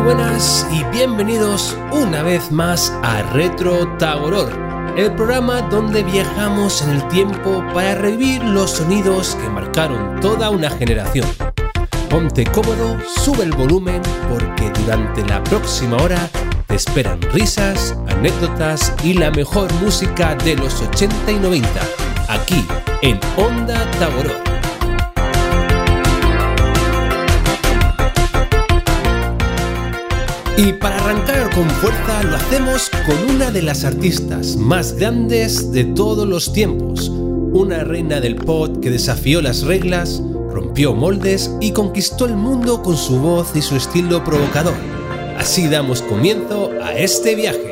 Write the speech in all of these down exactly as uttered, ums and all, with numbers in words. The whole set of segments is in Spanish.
buenas y bienvenidos una vez más a Retro Tagoror, el programa donde viajamos en el tiempo para revivir los sonidos que marcaron toda una generación. Ponte cómodo, sube el volumen porque durante la próxima hora te esperan risas, anécdotas y la mejor música de los ochenta y noventa, aquí en Onda Tagoror. Y para arrancar con fuerza lo hacemos con una de las artistas más grandes de todos los tiempos, una reina del pop que desafió las reglas, rompió moldes y conquistó el mundo con su voz y su estilo provocador. Así damos comienzo a este viaje.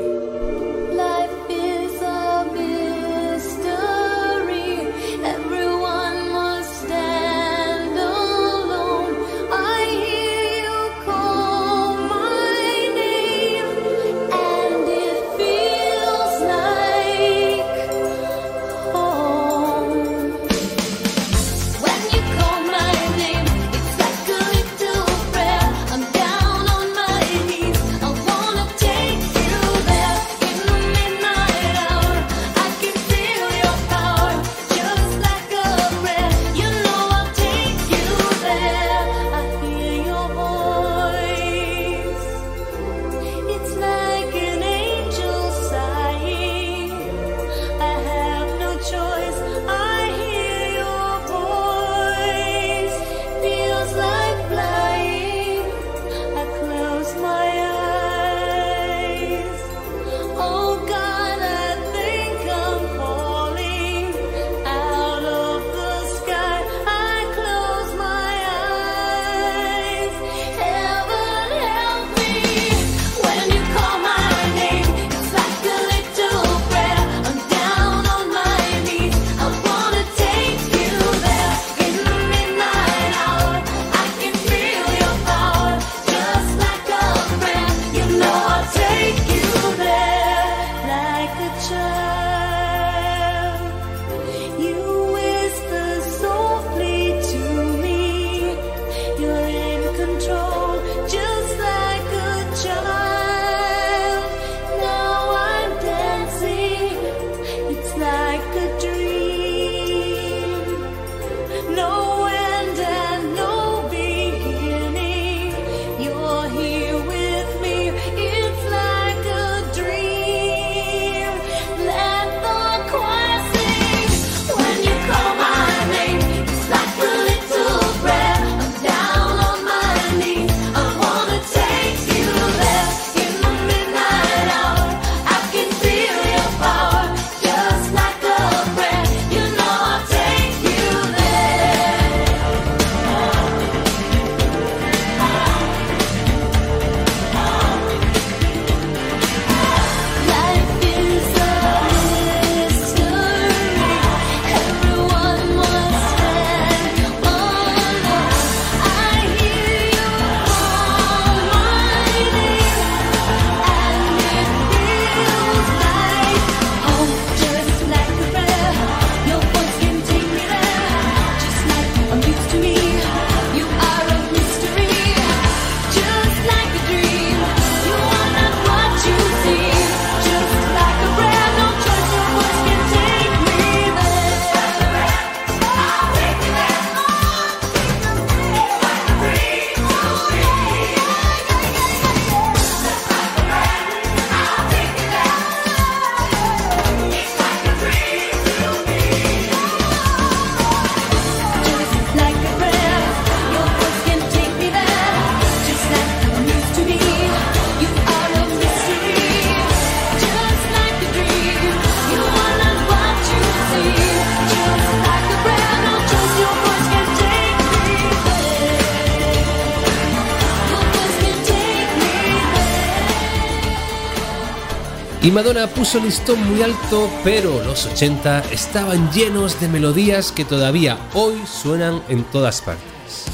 Y Madonna puso el listón muy alto, pero los ochenta estaban llenos de melodías que todavía hoy suenan en todas partes.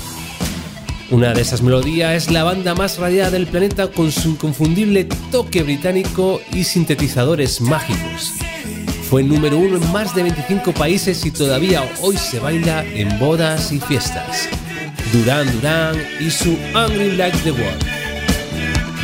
Una de esas melodías es la banda más radiada del planeta con su inconfundible toque británico y sintetizadores mágicos. Fue número uno en más de veinticinco países y todavía hoy se baila en bodas y fiestas. Duran Duran y su Hungry Like the World.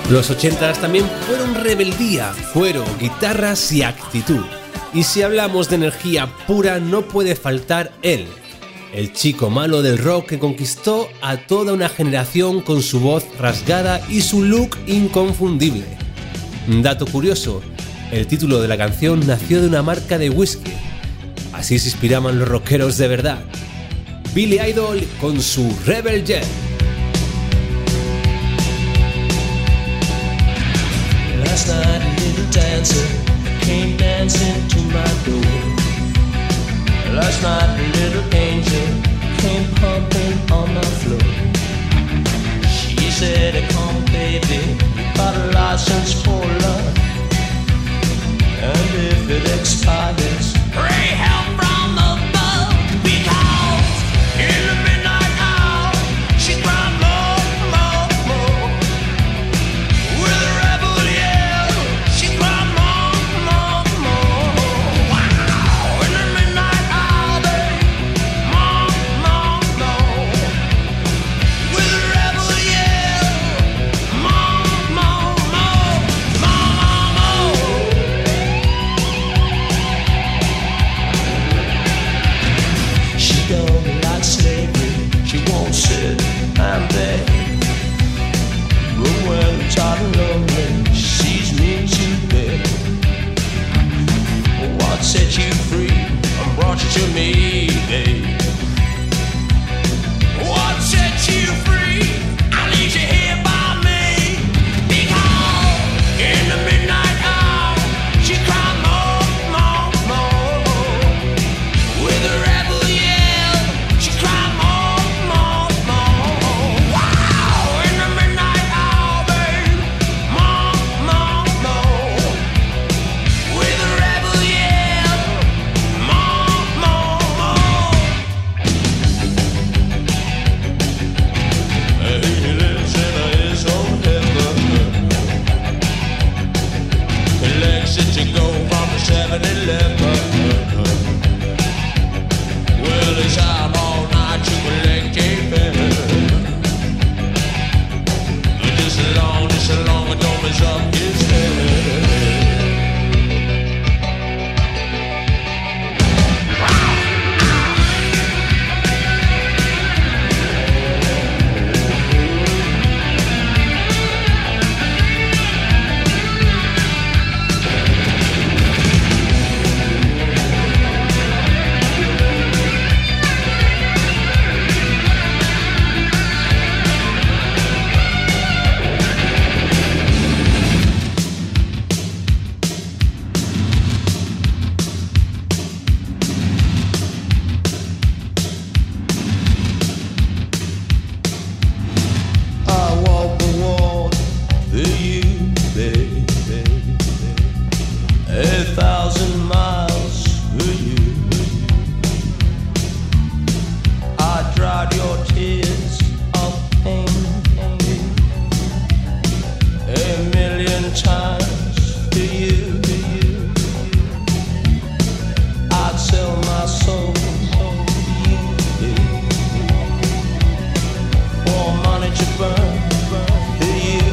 Los ochentas también fueron rebeldía, fuero, guitarras y actitud. Y si hablamos de energía pura, no puede faltar él, el chico malo del rock que conquistó a toda una generación con su voz rasgada y su look inconfundible. Dato curioso, el título de la canción nació de una marca de whisky. Así se inspiraban los rockeros de verdad. Billy Idol con su Rebel Yell. Last night a little dancer came dancing to my door. Last night a little angel came pumping on my floor. She said, come baby, you got a license for love, and if it expires, pray help from above. Because in the midnight hour she cried more, more, more. With a rebel yell she cried more, more, more. Wow. In the midnight hour, babe, more, more, more. With a rebel yell, more, more, more, more, more. She don't like slavery, she won't sit and beg. But when I'm tired and lonely, she sees me to bed. What set you free and brought you to me, babe? What set you free? I leave you here by me. Because in the midnight hour she cried more, more, more. With a rebel yell she cried more, more, more. Wow. In the midnight hour, babe, more, more, more. With a rebel yell, more, more, more. He lives in his own heaven. Collects it to go from the seven eleven. Well, he's out all night to collect a pen. Just as long, just as long as don't mess up his head. I walk the wall for you, baby. A thousand miles for you. I dried your tears of pain a million times for you. I'd sell my soul for you. For money to burn for you.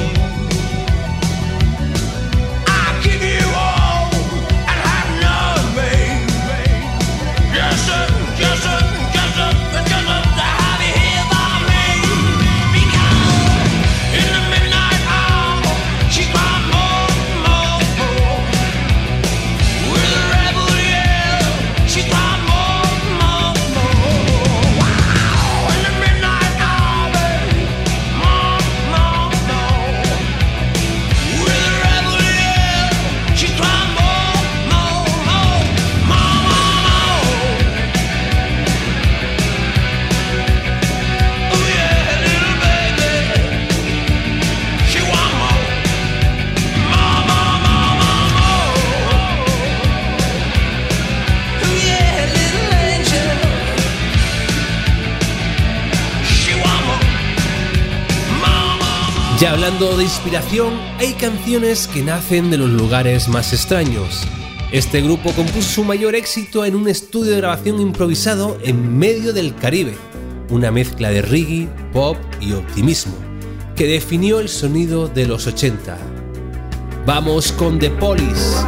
I give you all and have none, babe. Just a, just a, just a, just a to have you here by me. Because in the midnight hour she cried more, more, more. With a rebel yell she cried more, more, more. Wow. In the midnight hour, babe, more, more, more. With a rebel yell she cried more, more, more, more, more. Oh yeah, little baby, she want more, more, more, more, more, more. Oh yeah, little angel, she want more, more, more, more. Ya hablando de inspiración, hay canciones que nacen de los lugares más extraños. Este grupo compuso su mayor éxito en un estudio de grabación improvisado en medio del Caribe, una mezcla de reggae, pop y optimismo. que definió el sonido de los ochenta. Vamos con The Police.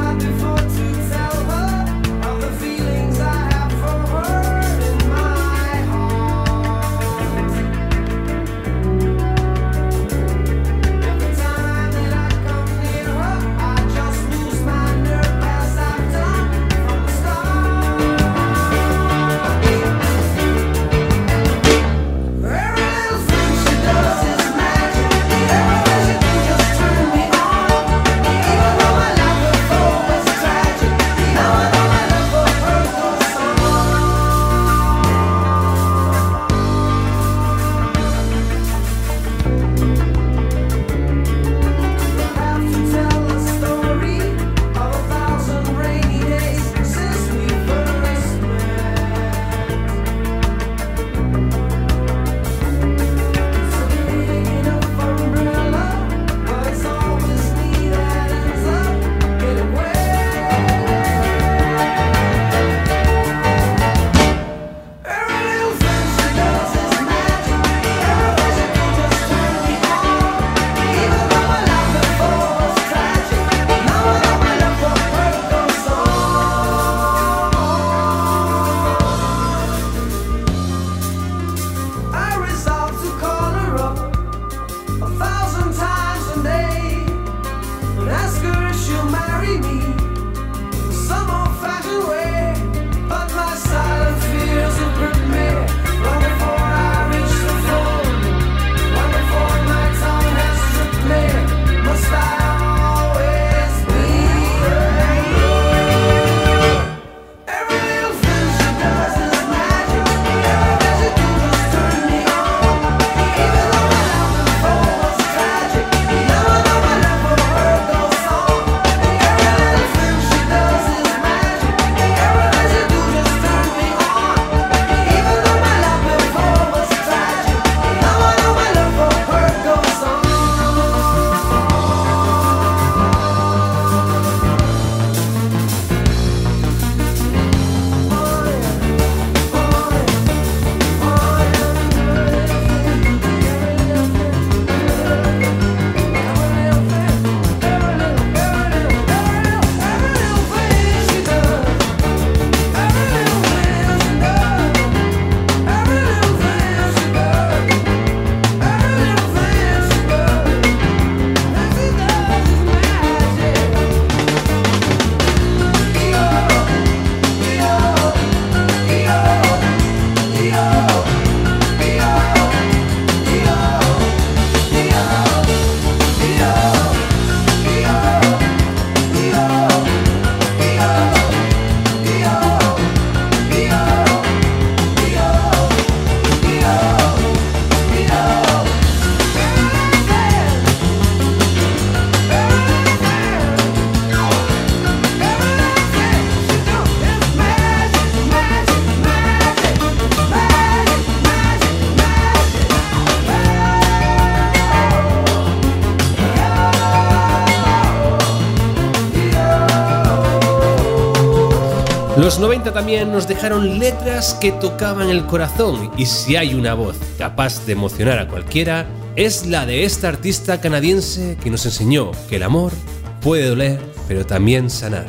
Los noventa también nos dejaron letras que tocaban el corazón, y si hay una voz capaz de emocionar a cualquiera, es la de esta artista canadiense que nos enseñó que el amor puede doler, pero también sanar.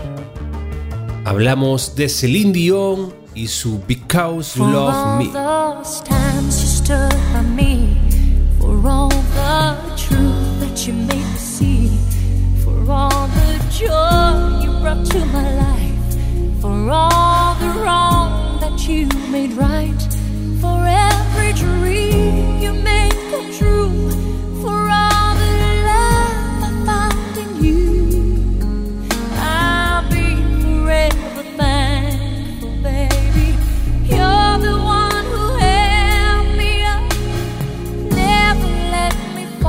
Hablamos de Celine Dion y su Because You Love Me. For all the wrong that you made right, for every dream you made come true, for all the love I found in you, I'll be forever thankful, baby. You're the one who held me up, never let me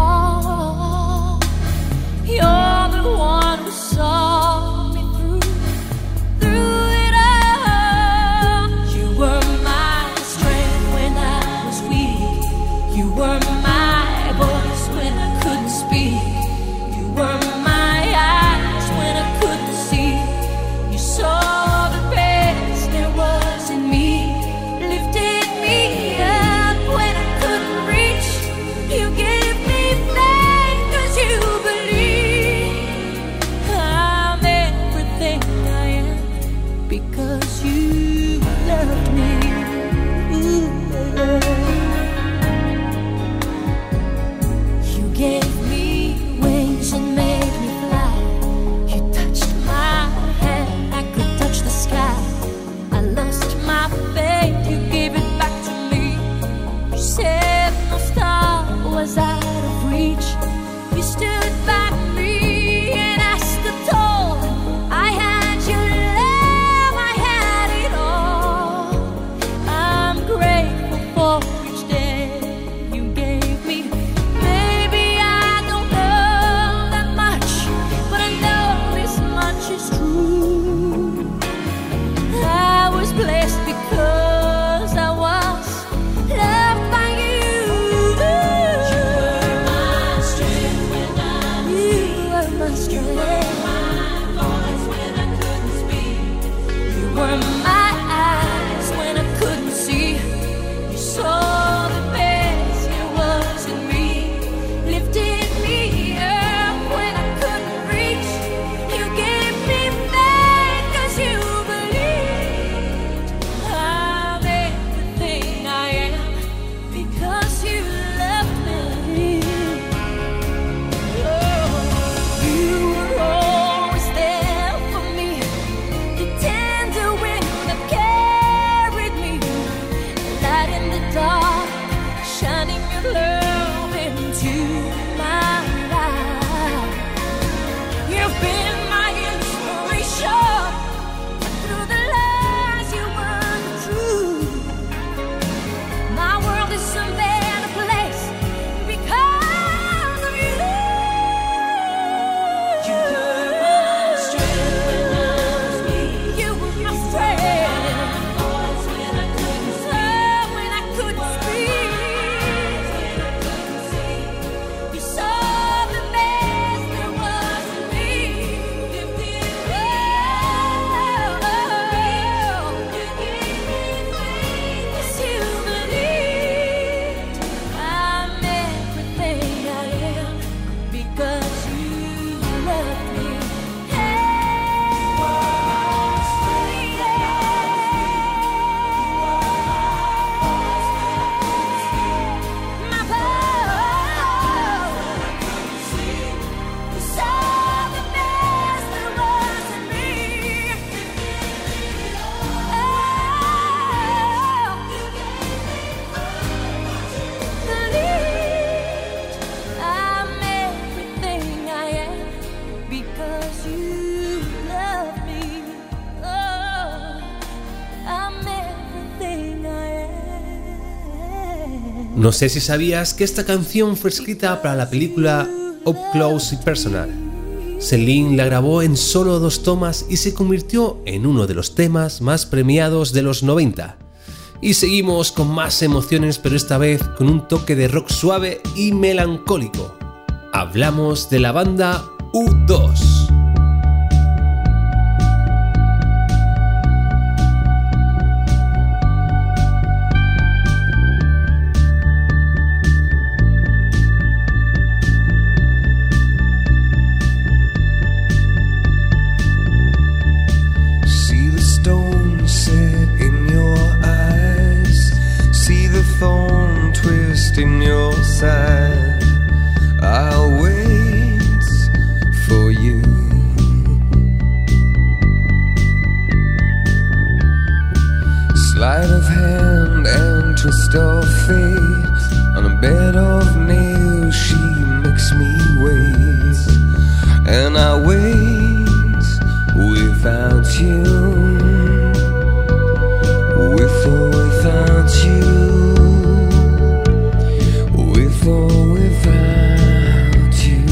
No sé si sabías que esta canción fue escrita para la película Up Close y Personal. Celine la grabó en solo dos tomas y se convirtió en uno de los temas más premiados de los noventa. Y seguimos con más emociones, pero esta vez con un toque de rock suave y melancólico. Hablamos de la banda U dos. In your side, I'll wait for you. Sleight of hand and twist of fate. On a bed of nails, she makes me wait, and I wait without you, with or without you. With or without you.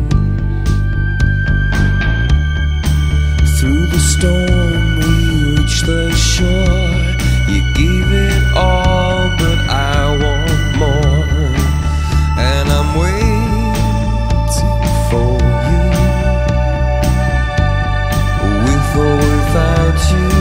Through the storm we reach the shore. You gave it all, but I want more. And I'm waiting for you. With or without you.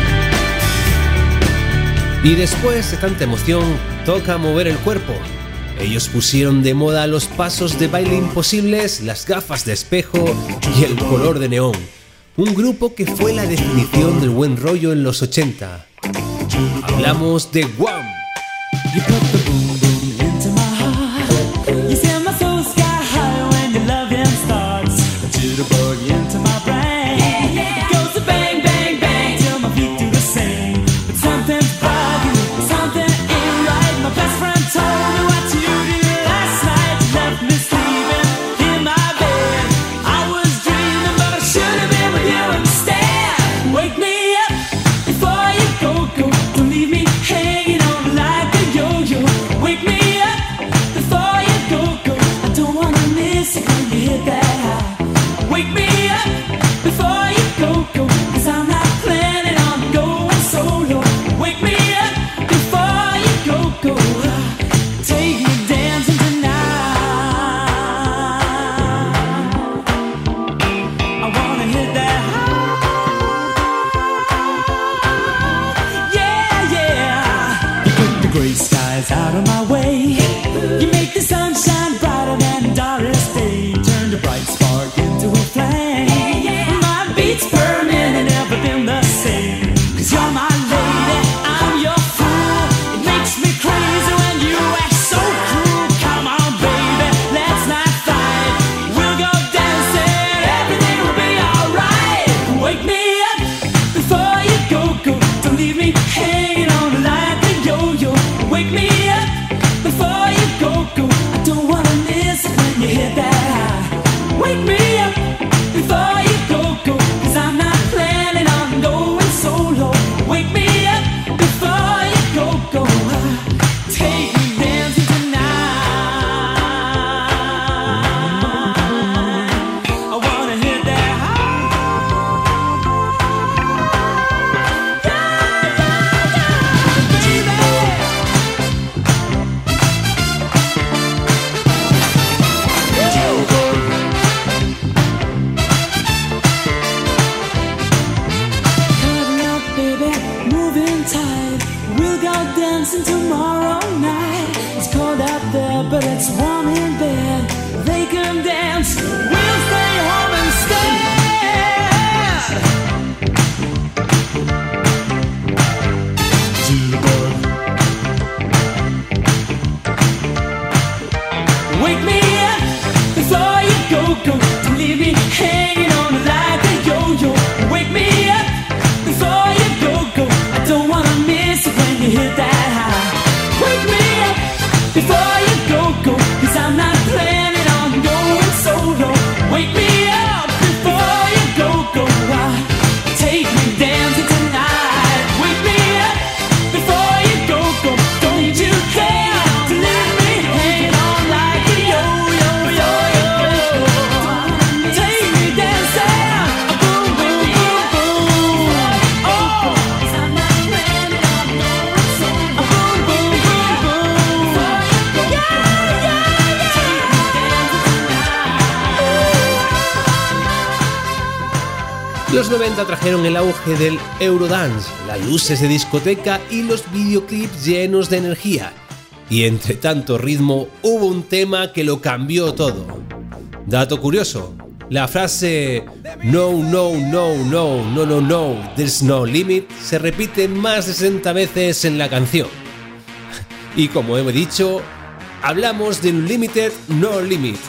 Y después de tanta emoción, toca mover el cuerpo. Ellos pusieron de moda los pasos de baile imposibles, las gafas de espejo y el color de neón. Un grupo que fue la definición del buen rollo en los ochenta. Hablamos de Wham! You put the boom boom into my heart. You send my soul sky high when your loving starts. A jitterbug into my brain. Yeah, yeah. It goes to bang, bang, bang till my feet do the same. But something's bugging, something ain't right. My best friend told me what you did last night. You left me sleeping in my bed. I was dreaming, but I should have been with you instead. Wake me up before you go, go. Don't leave me hanging on like a yo-yo. Wake me up before you go, go. I don't wanna miss it when you hit that high. Wake me up before you go, go. Cause I'm not planning on going solo. Wake me up before you go, go. Take me dancing tonight. I wanna hit that high. Yeah, yeah. You put the gray skies out of my way. You make the sunshine brighter than Doris Day. Turn the bright spark into a flame. My beats burning and never been the same. Cause you're my lady, I'm your fool. It makes me crazy when you act so cruel. Come on, baby, let's not fight. We'll go dancing, everything will be alright. Wake me up before you go, go. Don't leave me hanging on like a yo-yo. Wake me up before you go, go. I don't wanna miss it when you hit that high. Wake me up before you go, go. Cause I'm not planning on going solo. Wake me up before you go, go. Take me dancing tonight. I wanna hit that high. Yeah, yeah, Cuddle up, baby, moving tight. We'll go dancing tomorrow night. It's cold out there, but it's warm in bed. They can dance, we'll stay home instead. Wake me up before you go, go. Don't leave me hanging on like a yo-yo. Wake me up before you go, go. I don't wanna miss it when you hit that high. Wake me up before you go, go. Cause I'm not planning on going solo. Wake me up before you go, go. Take me dancing tonight. Wake me up before you go, go. Don't you care to leave me hanging on like a yo-yo, yo-yo. Take me dancing, boom, boom, boom, boom. Oh, I'm not planning on going solo. Boom, boom, boom, boom. Yeah, yeah, yeah. Take me dancing tonight. Los noventa trajeron el auge del Eurodance, las luces de discoteca y los videoclips llenos de energía. Y entre tanto ritmo hubo un tema que lo cambió todo. Dato curioso, la frase No, no, no, no, no, no, no, there's no limit se repite más de sesenta veces en la canción. Y como he dicho, hablamos de Unlimited No Limit.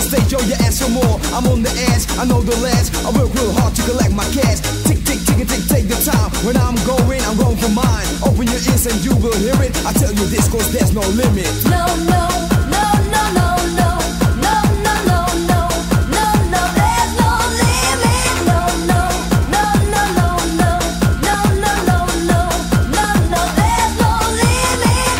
stage, yo, you ask for more. I'm on the edge, I know the ledge. I work real hard to collect my cash. Tick, tick, tick, tick, take the time. When I'm going, I'm going for mine. Open your ears and you will hear it. I tell you this, cause there's no limit. No, no, no, no, no, no. No, no, no, no. No, no, there's no limit. No, no, no, no, no, no. No, no, no, no. No, no, there's no limit.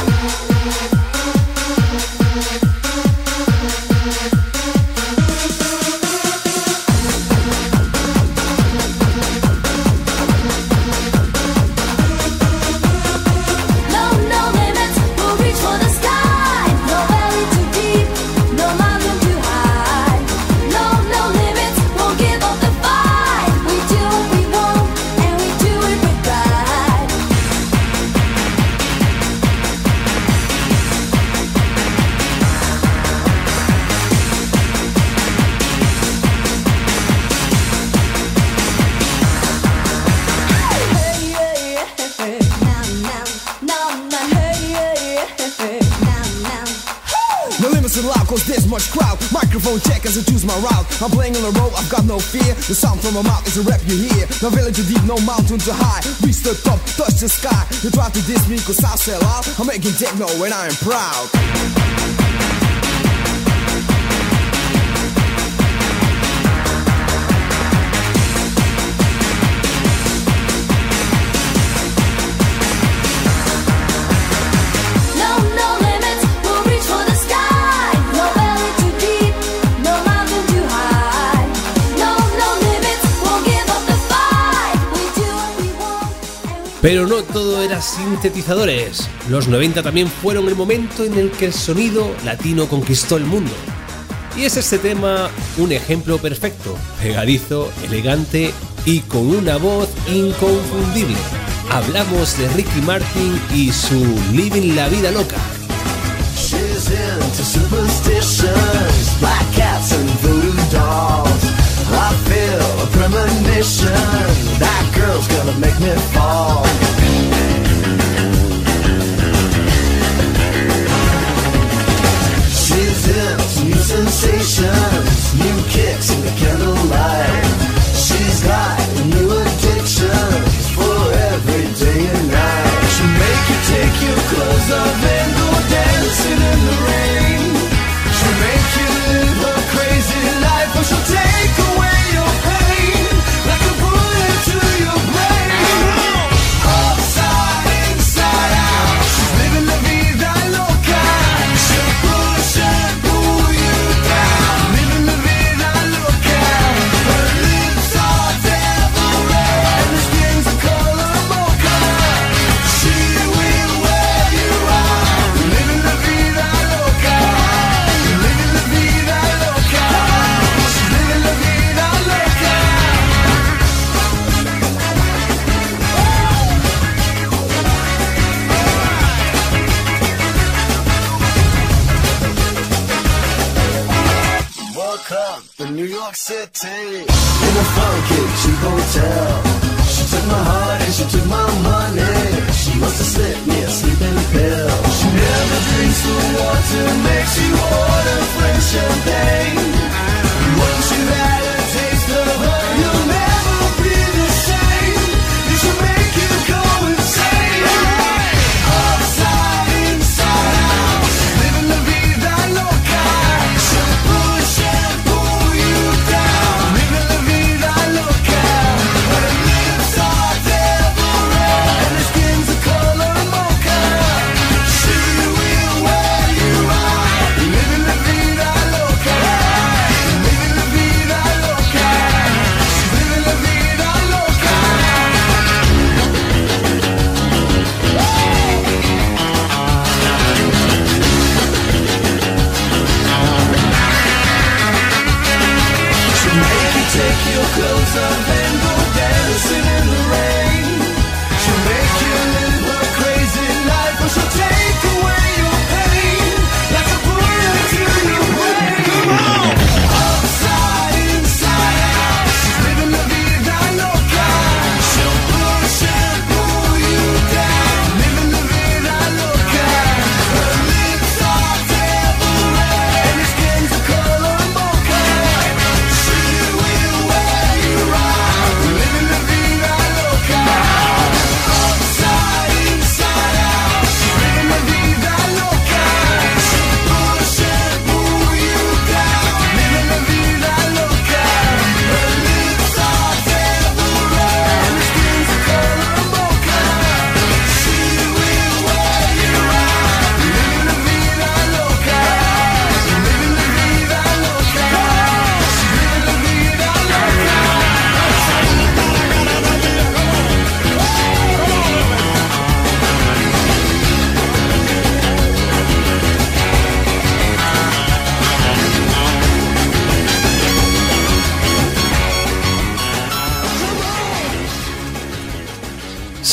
No, no limits. We'll reach for the sky. No valley too deep. No mountain too high. No, no limits. We'll give up the fight. We do what we want, and we do it with pride. Hey, yeah, yeah. Now, now, now, now, hey, yeah, yeah. Now, now. No limits allowed, cause there's much crowd. Microphone check as I choose my route. I'm playing on the road, I've got no fear. The sound from my mouth is a rap you hear. No valley too deep, no mountain too high. Reach the top, touch the sky. You try to diss me cause I sell out. I'm making techno and I am proud. No, no limits. We'll reach for the sky. No valley too deep. No mountain too high. No, no limits. We'll give up the fight. We do what we want, and we Pero no todo era sintetizadores. Los noventa también fueron el momento en el que el sonido latino conquistó el mundo. Y es este tema un ejemplo perfecto, pegadizo, elegante y con una voz inconfundible. Hablamos de Ricky Martin y su Living la Vida Loca. She's into superstitions, black cats and voodoo dolls. I feel a premonition, that girl's gonna make me fall. She's into new sensations, new kicks in the candlelight. She's got new addictions for every day and night. She'll make you take your clothes off and go dancing in the rain. She'll make you live a crazy life, or she'll take away your pain like a bullet to your brain. Upside, inside out, she's living la vida loca. She'll push and pull you down, living la vida loca. Her lips are devil red and her skin's the color mocha. She will wear you out, living la vida loca. Living la vida loca. She's living la vida loca. Woke up in New York City in a funky cheap hotel. She took my heart and she took my money. She must have slipped me a sleeping pill. She never drinks the water, makes you order French champagne. Once you've had a taste of her, you'll never be the same. You should make you go insane. Upside, inside out, living la vida loca. She'll push and pull you down, living la vida loca. Her lips are devil red and her skin's the color mocha. She will wear you out,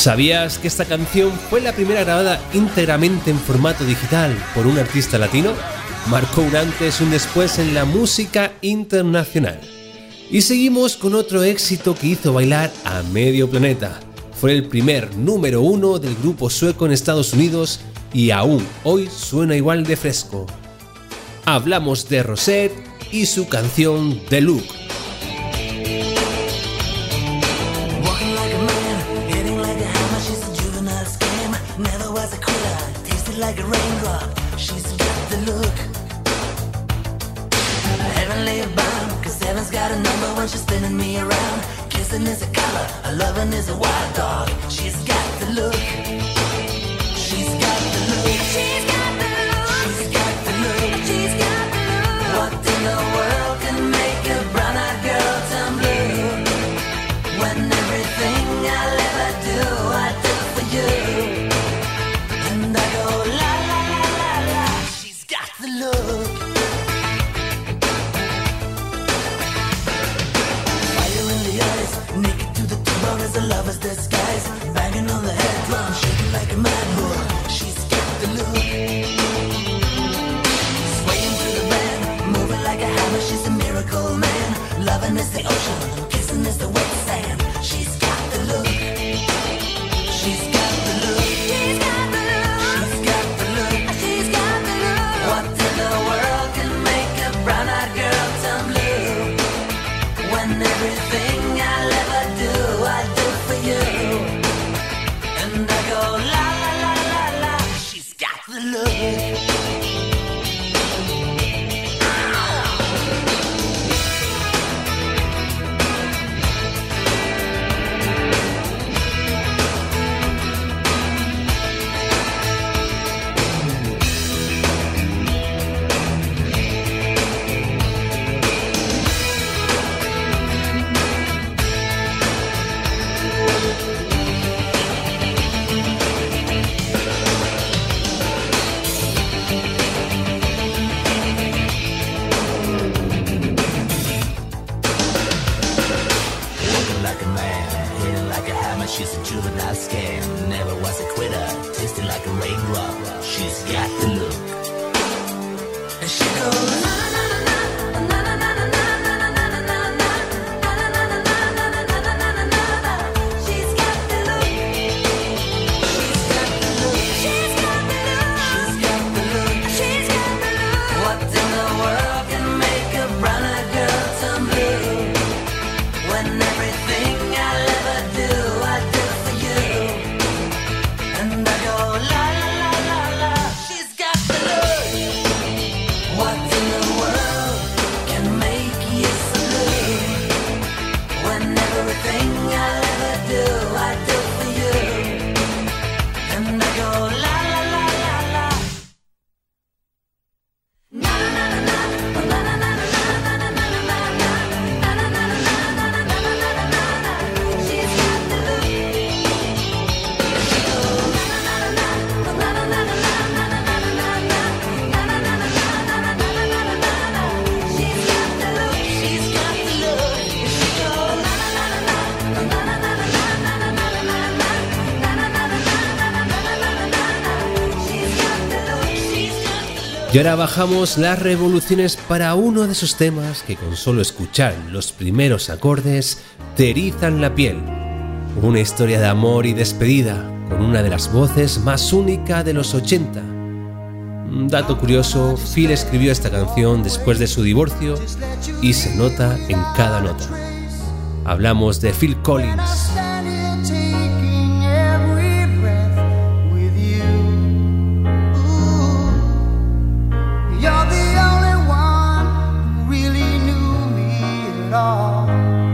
¿Sabías que esta canción fue la primera grabada íntegramente en formato digital por un artista latino? Marcó un antes y un después en la música internacional. Y seguimos con otro éxito que hizo bailar a medio planeta. Fue el primer número uno del grupo sueco en Estados Unidos y aún hoy suena igual de fresco. Hablamos de Rosette y su canción The Look. Like a raindrop, she's got the look. Heavenly bound, cause heaven's got a number when she's spinning me around. Kissing is a color, her loving is a wild dog. She's got the look. She's got the look. She's got the look. She's got the look. She's got the look. What in the world can make a brown-eyed girl turn blue? When everything I'll ever do, I do for you. And I go la la la la la. She's got the look. Fire in the eyes, naked to the bone as a lover's disguise. Banging on the head drum, shaking like a mad bull. She's got the look. Swaying through the band, moving like a hammer. She's a miracle man. Loving is the ocean, kissing is the wet sand. She's got the look. She's got the look. She's got the look. She's got the look. She's got the look. What in the world can make a brown-eyed girl turn blue? When everything I'll ever do, I do for you. And I go la la la la la. She's got the look. She's a juvenile scam, never was a quitter, tasting like a raindrop. She's got the look. And she goes na na na na na na na na na na na na na. She's got the look. She's got the look. She's got the look. She's got the look. She's got the look. What in the world can make a brown-eyed girl turn blue? When everything I'll ever do, I do for you. And I go la la la la la. She's got the look. What in the world can make you so blue? When everything I'll ever do, I do for you. And I go la la la la la. Na na na na na na na na na na na na na. She's got the look. She goes na na na na na na na na na na na na na na. She's got the look. She's got the look. She goes na na na na na na na na na na na na na na. She's got the look. She's got the look. Y ahora bajamos las revoluciones para uno de esos temas que con solo escuchar los primeros acordes te erizan la piel. Una historia de amor y despedida con una de las voces más únicas de los ochenta. Un dato curioso, Phil escribió esta canción después de su divorcio y se nota en cada nota. Hablamos de Phil Collins. Taking every breath with you. Ooh, you're the only one who really knew me at all.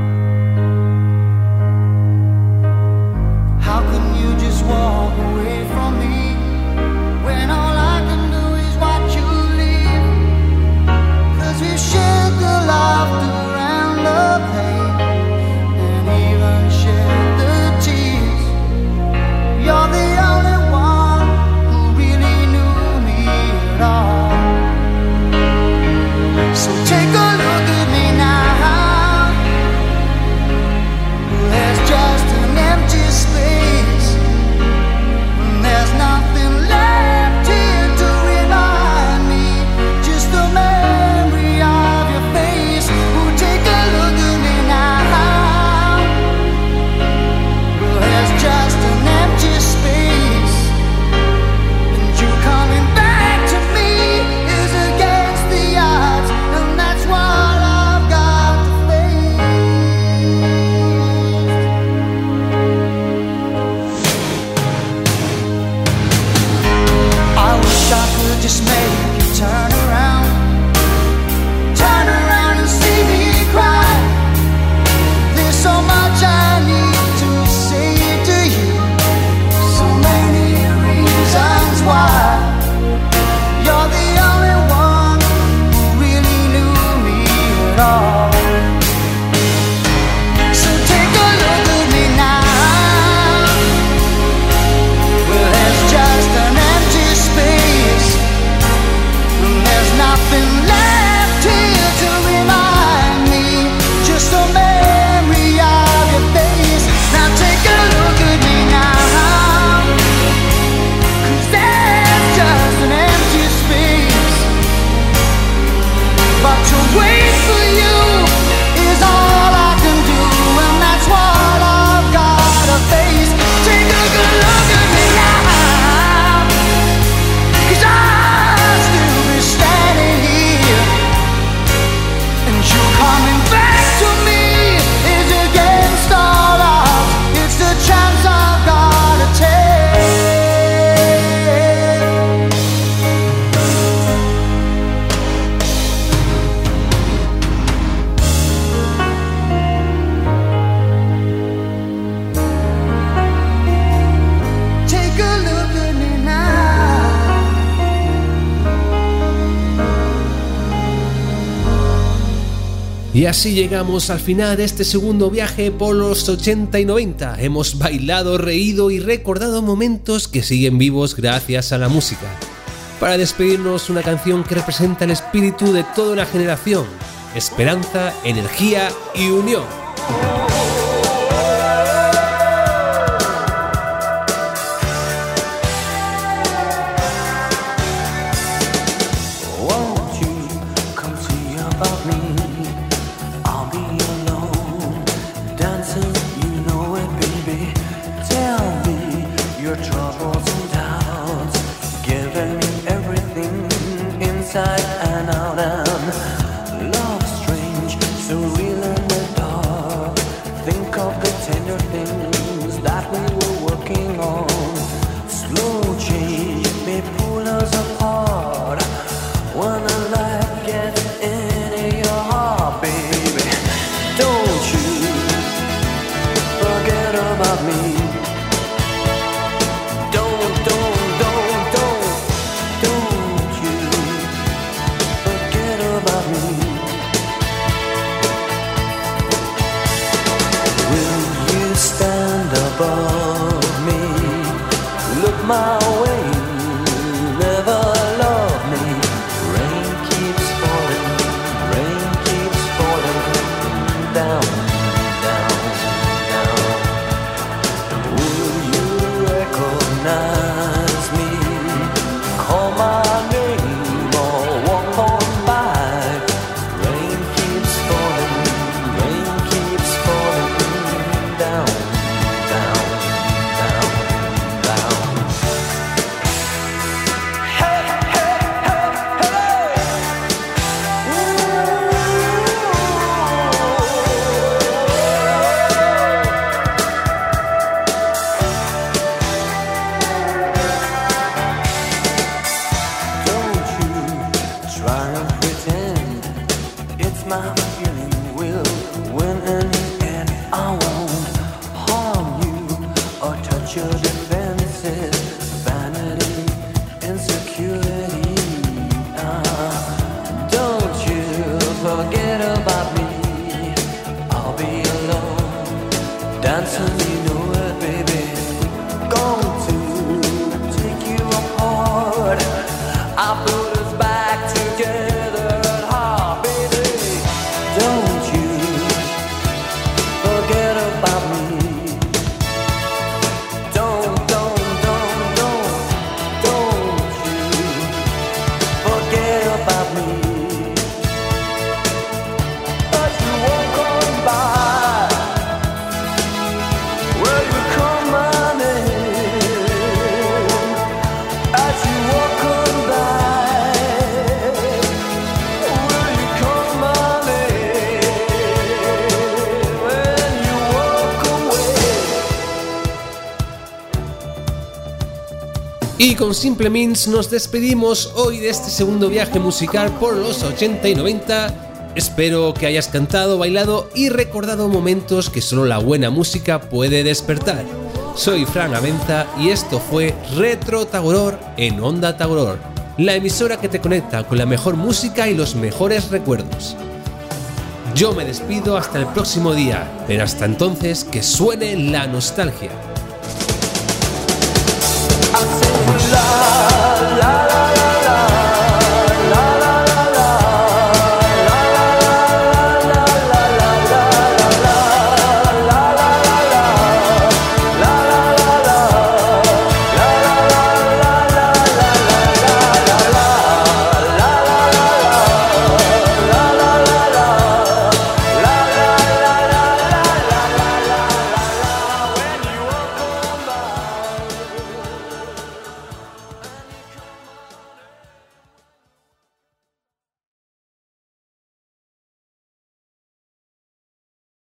How can you just walk away from me when all I can do is watch you leave? 'Cause we've shared the laughter and the pain, and even shared Y así llegamos al final de este segundo viaje por los ochenta y noventa. Hemos bailado, reído y recordado momentos que siguen vivos gracias a la música. Para despedirnos, una canción que representa el espíritu de toda una generación: esperanza, energía y unión. Y con Simple Minds nos despedimos hoy de este segundo viaje musical por los ochenta y noventa. Espero que hayas cantado, bailado y recordado momentos que solo la buena música puede despertar. Soy Fran Avenza y esto fue Retro Tagoror en Onda Tagoror, la emisora que te conecta con la mejor música y los mejores recuerdos. Yo me despido hasta el próximo día, pero hasta entonces que suene la nostalgia. La, la, la.